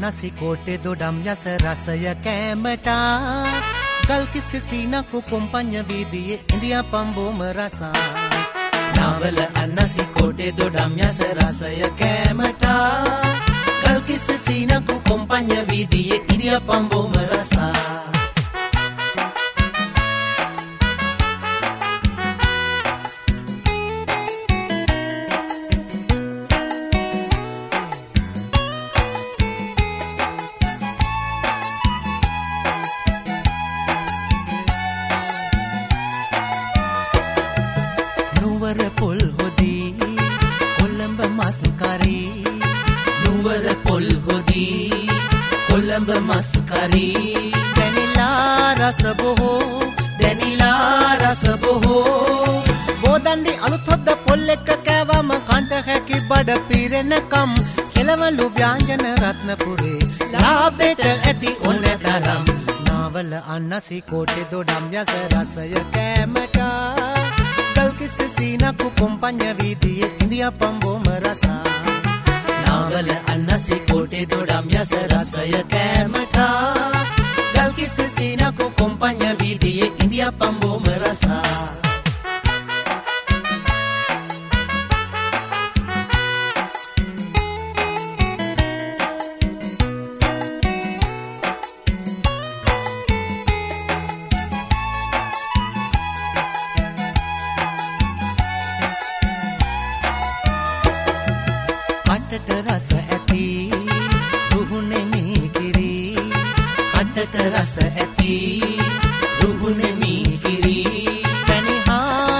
අන්නසි කෝටේ දොඩම් යස රසය කෑමට ගල් කිසි සීනකු කොම්පඤ්ඤ වීදියේ ඉන්දියා පම්බෝම රසා නාවල අන්නසි කෝටේ දොඩම් යස රසය කෑමට ගල් කිසි සීනකු කොම්පඤ්ඤ වීදියේ ඉන්දියා පම්බෝම රසා නුවර පොල් හොදී කොළඹ මස් කරී නුවර පොල් හොදී කොළඹ මස් කරී දැනිලා රස බොහෝ බෝදණ්ඩි අලුත් හොද්ද පොල් එක්ක කෑවම කන්ට හැකි බඩ පිරෙනකම් කෙලවලු ව්‍යංජන රත්නපුරේ ලාභෙට ඇති ඕන තරම් නාවල අන්නසි කෝටේ දොඩම් යස රසය කෑමට किसी सीना को कोम्पඤ්ඤ වීදියේ ඉන්දියා පම්බෝම රසා නාවල අන්නසි කෝටේ දොඩම් යස රසය කෑමට ගල් කිසි සීනා को कोम्पඤ්ඤ වීදියේ ඉන්දියා පම්බෝම රසා කටට රස ඇති රුහුනේ මීකිරි කටට රස ඇති රුහුනේ මීකිරි පැණිහා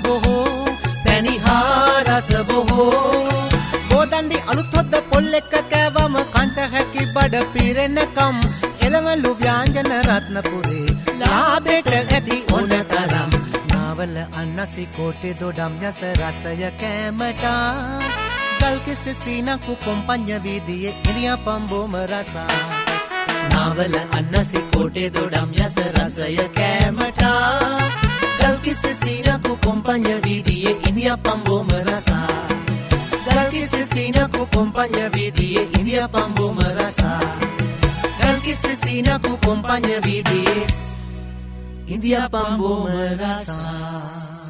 රස බොහෝ බෝදණ්ඩි අලුත් හොද්ද පොල් එක්ක කෑවම කන්ට හැකි බඩ පිරෙනකම් එළවලු ව්‍යංජන රත්නපුරේ ලාභෙට ඇති ඕන තරම් නාවල අන්නසි කෝටේ දොඩම් යස රසය කෑමට गल किसी सीना को कोम्पඤ්ඤ වීදියේ ඉන්දියා පම්බෝම රසා නාවල අන්නසි කෝටේ දොඩම් යස රසය කෑමට ගල් කිසි සීනා को कोम्पඤ්ඤ වීදියේ ඉන්දියා පම්බෝම රසා ගල් කිසි සීනා को कोम्पඤ්ඤ වීදියේ ඉන්දියා පම්බෝම රසා ගල් කිසි සීනා को कोम्पඤ්ඤ වීදියේ ඉන්දියා පම්බෝම රසා